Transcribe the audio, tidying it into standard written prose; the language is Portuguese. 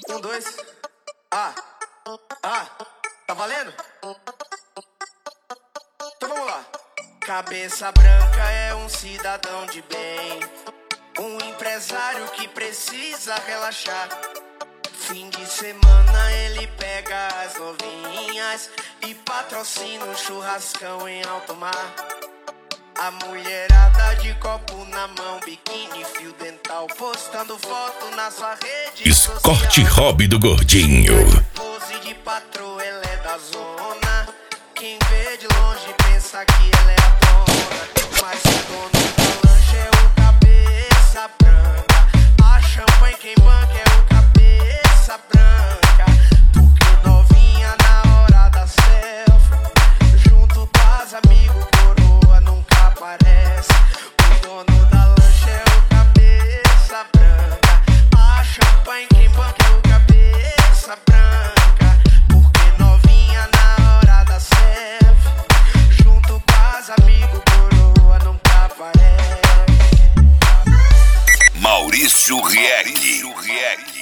Um, dois. Tá valendo? Então vamos lá. Cabeça branca é um cidadão de bem, um empresário que precisa relaxar. Fim de semana ele pega as novinhas e patrocina um churrascão em alto mar. A mulherada de copo na mão, biquíni, fio dental, postando foto na sua rede Escorte social. Hobby do Gordinho. Pose de patroa, ela é da zona. Quem vê de longe pensa que ela é a dona, mas o dono da lancha é o cabeça branca. A champanhe quem banca é o cabeça branca. Porque novinha na hora da selfie, junto com as amigos, coroa nunca aparece. O dono da lancha é o cabeça branca. A champanhe quem banca é o cabeça branca. Porque novinha na hora da selfie, junto com as amigos, coroa nunca aparece. Maurício Rieck.